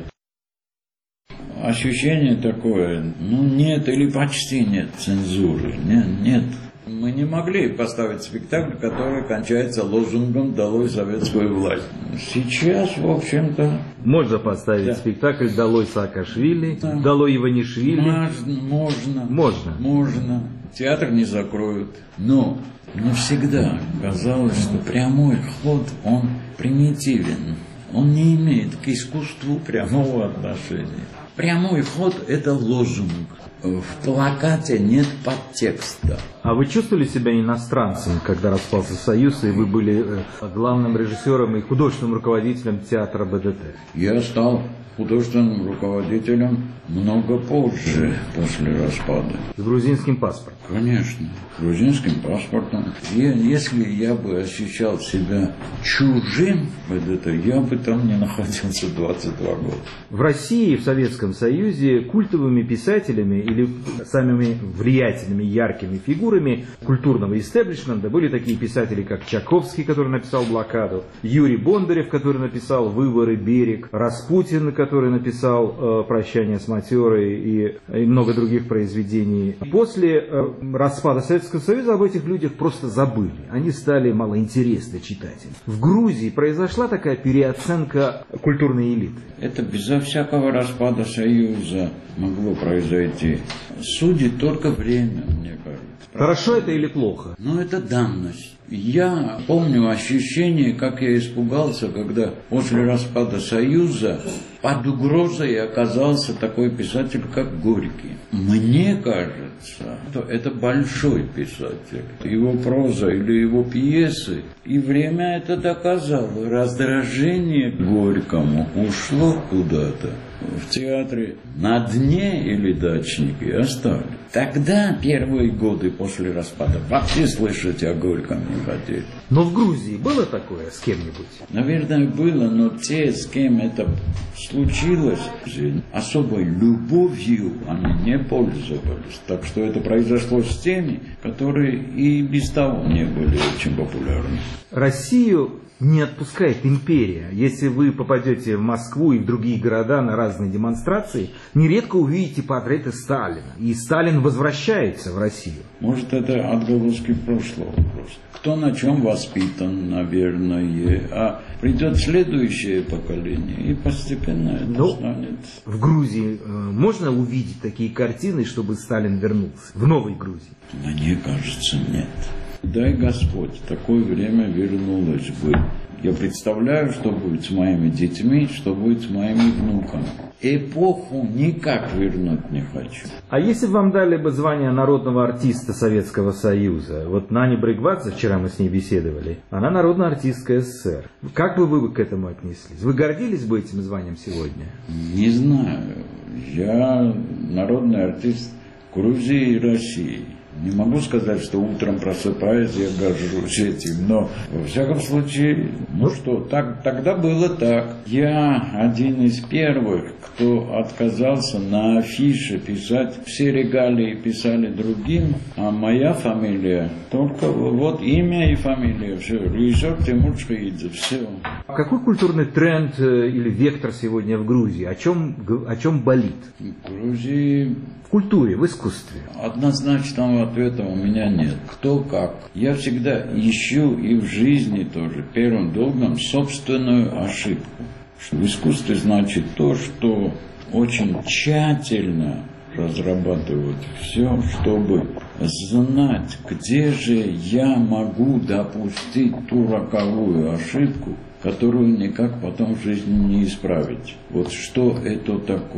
Ощущение такое, нет или почти нет цензуры, нет. Мы не могли поставить спектакль, который кончается лозунгом «Долой советскую власть». Сейчас, в общем-то...
Можно поставить спектакль «Долой Саакашвили», да. «Долой Иванишвили».
Можно. Театр не закроют. Но всегда казалось, что прямой ход, он примитивен. Он не имеет к искусству прямого отношения. Прямой ход – это лозунг. В плакате нет подтекста.
А вы чувствовали себя иностранцем, когда распался Союз, и вы были главным режиссером и художественным руководителем театра БДТ?
Я стал художественным руководителем много позже, после распада.
С грузинским паспортом?
Конечно, грузинским паспортом. Если я бы ощущал себя чужим в БДТ, я бы там не находился 22 года.
В России, в Советском Союзе культовыми писателями или самыми влиятельными, яркими фигурами культурного истеблишмента были такие писатели, как Чайковский, который написал «Блокаду», Юрий Бондарев, который написал «Выборы», «Берег», Распутин, который написал «Прощание с матерой» и много других произведений. После распада Советского Союза об этих людях просто забыли. Они стали малоинтересны читателям. В Грузии произошла такая переоценка культурной элиты.
Это безо всякого распада Союза могло произойти. Судит только время, мне кажется.
Хорошо это или плохо?
Это данность. Я помню ощущение, как я испугался, когда после распада Союза под угрозой оказался такой писатель, как Горький. Мне кажется, что это большой писатель. Его проза или его пьесы. И время это доказало. Раздражение Горькому ушло куда-то. В театре на дне или дачники остались. Тогда, первые годы после распада, вообще слышать о Горьком не хотели.
Но в Грузии было такое с кем-нибудь?
Наверное, было, но те, с кем это случилось, особой любовью они не пользовались. Так что это произошло с теми, которые и без того не были очень популярны.
Россию не отпускает империя. Если вы попадете в Москву и в другие города на разные демонстрации, нередко увидите портреты Сталина. И Сталин возвращается в Россию.
Может, это отголоски прошлого просто. Кто на чем воспитан, наверное. А придет следующее поколение, и постепенно это станет.
В Грузии можно увидеть такие картины, чтобы Сталин вернулся? В Новой Грузии?
Мне кажется, нет. Дай Господь, такое время вернулось бы. Я представляю, что будет с моими детьми, что будет с моими внуками. Эпоху никак вернуть не хочу.
А если бы вам дали бы звание народного артиста Советского Союза? Вот Нани Брикбадзе, вчера мы с ней беседовали, она народная артистка СССР. Как бы вы к этому отнеслись? Вы гордились бы этим званием сегодня?
Не знаю. Я народный артист Грузии и России. Не могу сказать, что утром просыпаясь, я горжусь этим, но, во всяком случае, тогда было так. Я один из первых, кто отказался на афише писать, все регалии писали другим, а моя фамилия, только вот имя и фамилия, все, режиссер Тимур Чхиидзе, все.
Какой культурный тренд или вектор сегодня в Грузии? О чем болит?
В Грузии...
В культуре, в искусстве.
Однозначного ответа у меня нет. Кто как. Я всегда ищу и в жизни тоже первым долгом собственную ошибку. В искусстве значит то, что очень тщательно разрабатывают все, чтобы знать, где же я могу допустить ту роковую ошибку, которую никак потом в жизни не исправить. Вот что это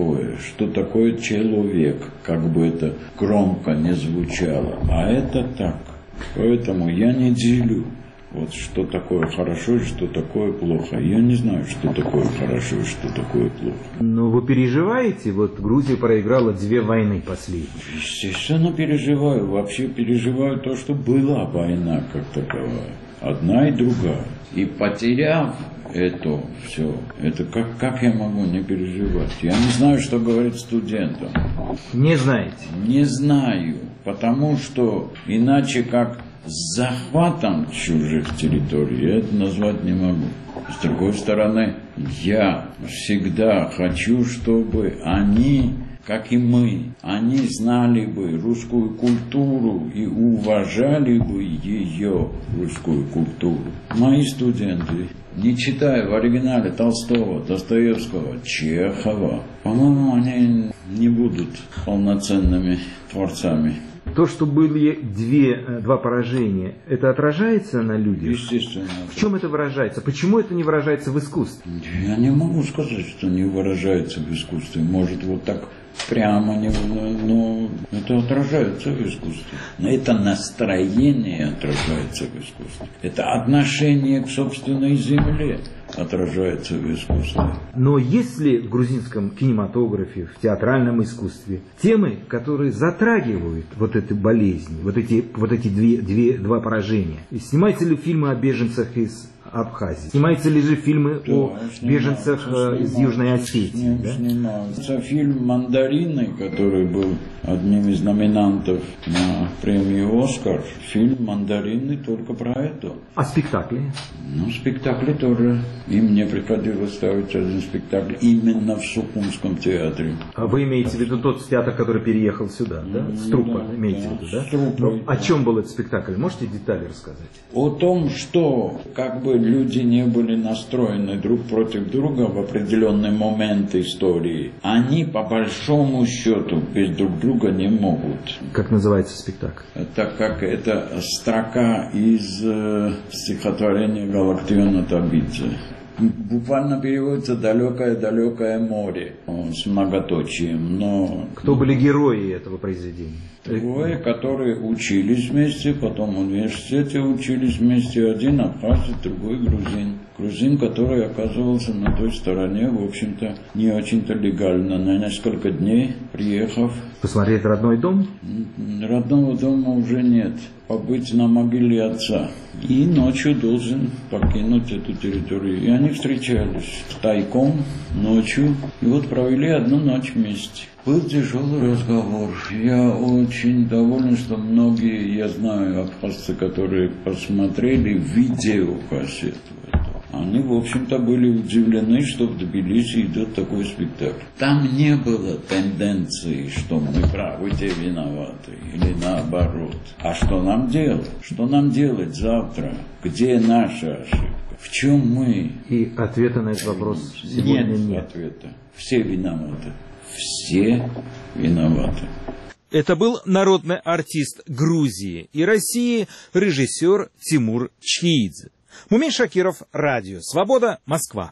такое человек, как бы это громко не звучало, а это так. Поэтому я не делю, вот что такое хорошо и что такое плохо. Я не знаю, что такое хорошо и что такое плохо.
Но вы переживаете? Вот Грузия проиграла 2 войны последние.
Естественно, переживаю. Вообще переживаю то, что была война как таковая. Одна и другая. И потеряв это все, это как я могу не переживать? Я не знаю, что говорить студентам.
Не знаете?
Не знаю, потому что иначе как захватом чужих территорий я это назвать не могу. С другой стороны, я всегда хочу, чтобы они, как и мы, они знали бы русскую культуру и уважали бы ее, русскую культуру. Мои студенты, не читая в оригинале Толстого, Достоевского, Чехова, по-моему, они не будут полноценными творцами.
То, что были два поражения, это отражается на людях?
Естественно.
В чем это выражается? Почему это не выражается в искусстве?
Я не могу сказать, что не выражается в искусстве. Может, вот так прямо, но это отражается в искусстве. Но это настроение отражается в искусстве. Это отношение к собственной земле отражается в искусстве.
Но есть ли в грузинском кинематографе, в театральном искусстве темы, которые затрагивают вот эту болезнь, вот эти два поражения? И снимаются ли фильмы о беженцах из Абхазии? Снимаются ли же фильмы о беженцах из Южной Осетии?
Снимается фильм «Мандарины», который был одним из номинантов на премию «Оскар». Фильм «Мандарины» только про это.
А спектакли?
Спектакли тоже. И мне приходилось ставить один спектакль именно в Сухумском театре.
А вы имеете в виду тот театр, который переехал сюда, да? Струпа, имеете в виду, да?
Струпа.
О чем был этот спектакль? Можете детали рассказать?
О том, что как бы люди не были настроены друг против друга в определенный момент истории, они по большому счету без друг друга не могут.
Как называется спектакль?
Так как это строка из стихотворения Галактиона Табидзе. Буквально переводится «далекое-далекое море» с многоточием, но...
Кто были герои этого произведения?
Герои, которые учились вместе, потом в университете учились вместе. Один абхазец, другой грузин. Грузин, который оказывался на той стороне, в общем-то, не очень-то легально. На несколько дней, приехав...
Посмотреть родной дом?
Родного дома уже нет. Побыть на могиле отца. И ночью должен покинуть эту территорию. И они встречались тайком, ночью. И вот провели одну ночь вместе. Был тяжелый разговор. Я очень доволен, что многие, я знаю, абхазцы, которые посмотрели видеокассету, они, в общем-то, были удивлены, что в Тбилиси идет такой спектакль. Там не было тенденции, что мы правы, те виноваты, или наоборот. А что нам делать? Что нам делать завтра? Где наша ошибка? В чем мы?
И ответа на этот вопрос сегодня нет.
Нет ответа. Все виноваты. Все виноваты.
Это был народный артист Грузии и России, режиссер Тимур Чхиидзе. Мумин Шакиров, Радио Свобода, Москва.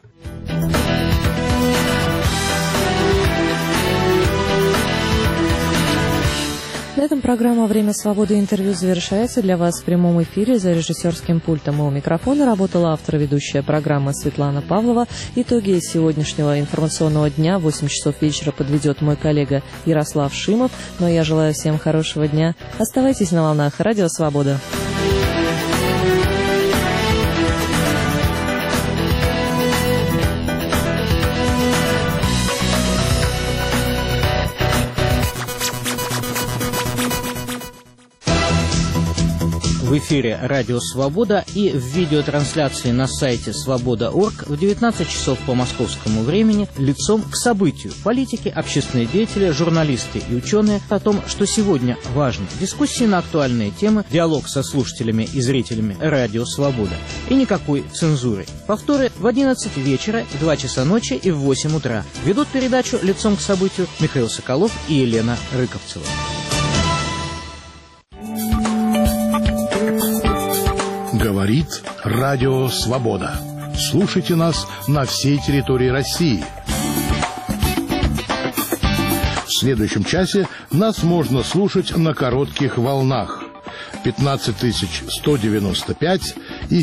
На этом программа «Время свободы» интервью завершается. Для вас в прямом эфире за режиссерским пультом у микрофона работала автор и ведущая программы Светлана Павлова. Итоги сегодняшнего информационного дня в 8 часов вечера подведет мой коллега Ярослав Шимов. Но я желаю всем хорошего дня. Оставайтесь на волнах Радио Свобода.
В эфире «Радио Свобода» и в видеотрансляции на сайте свобода.орг в 19 часов по московскому времени лицом к событию. Политики, общественные деятели, журналисты и ученые о том, что сегодня важно. Дискуссии на актуальные темы, диалог со слушателями и зрителями «Радио Свобода». И никакой цензуры. Повторы в 11 вечера, в 2 часа ночи и в 8 утра. Ведут передачу лицом к событию Михаил Соколов и Елена Рыковцева.
Говорит Радио Свобода. Слушайте нас на всей территории России. В следующем часе нас можно слушать на коротких волнах 15195 и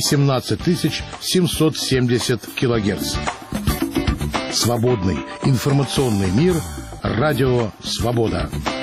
17770 килогерц. Свободный информационный мир. Радио Свобода.